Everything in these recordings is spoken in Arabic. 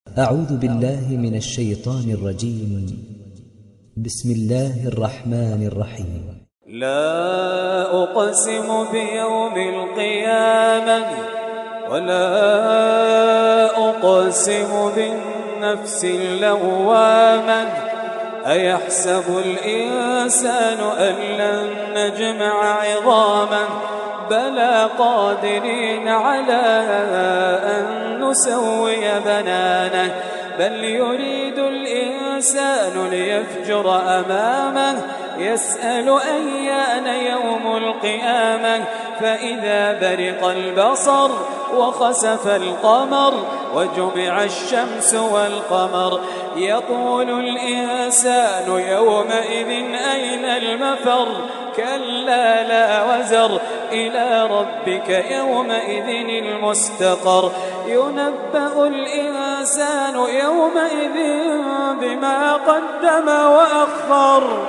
أعوذ بالله من الشيطان الرجيم. بسم الله الرحمن الرحيم. لا أقسم بيوم القيامة ولا أقسم بالنفس اللوامة أيحسب الإنسان أن لن نجمع عظامه بلى قادرين على أن نسوي بنانه بل يريد الإنسان ليفجر أمامه يسأل أيان يوم القيامة فإذا برق البصر وخسف القمر وجمع الشمس والقمر يقول الإنسان يومئذ أين المفر كلا لا وزر إلى ربك يومئذ المستقر ينبأ الإنسان يومئذ بما قدم وأخر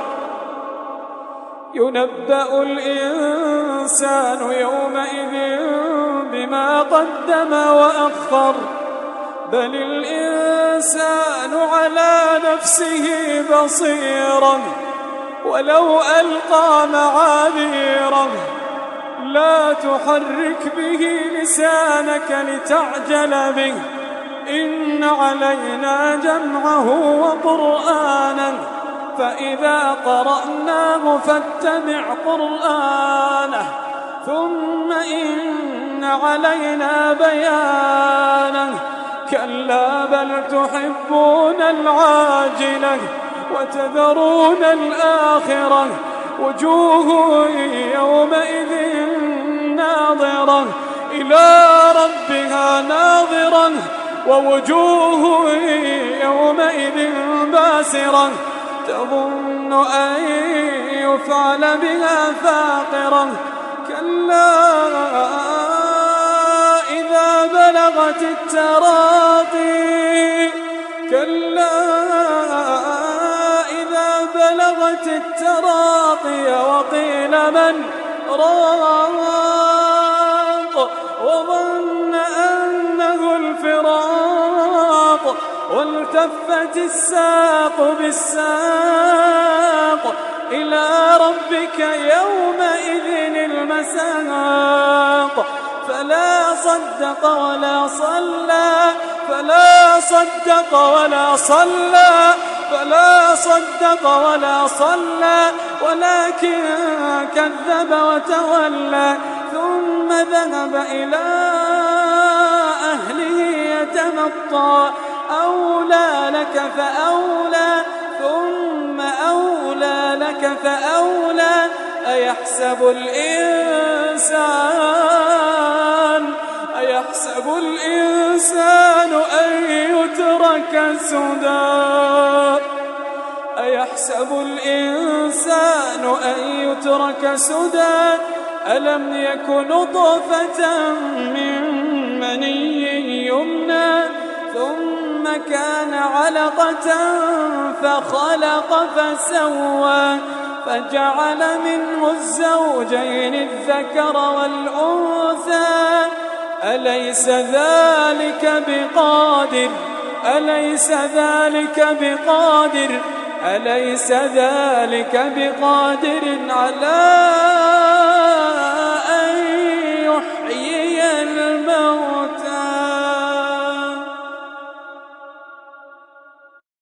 ينبأ الإنسان يومئذ بما قدم وأخر بل الإنسان على نفسه بصيرا ولو ألقى معاذيره لا تحرك به لسانك لتعجل به إن علينا جمعه وقرآنا فإذا قرأناه فاتبع قرآنه ثم إن علينا بيانه كلا بل تحبون العاجلة وتذرون الآخرة وجوه يومئذ ناظرة إلى ربها ناظرة ووجوه يومئذ باسرة تظن أن يفعل بها فاقرة كلا إذا بلغت التراقي كلا إذا بلغت التراقي وقيل من راق وظن أنه الفراق والتفت الساق بالساق إلى ربك يومئذ المساق فلا صدق ولا صلى فلا صدق ولا صلى فلا صدق ولا صلى ولكن كذب وتولى ثم ذهب إلى أهله يتمطى أولى لك فأولى ثم أولى لك فأولى أيحسب الإنسان أن يترك سدى أيحسب الإنسان أن يترك سدى ألم يك نطفة من مني يمنى ثم كان علقة فخلق فسوى فجعل منه الزوجين الذكر والأنثى أليس ذلك بقادر أليس ذلك بقادر على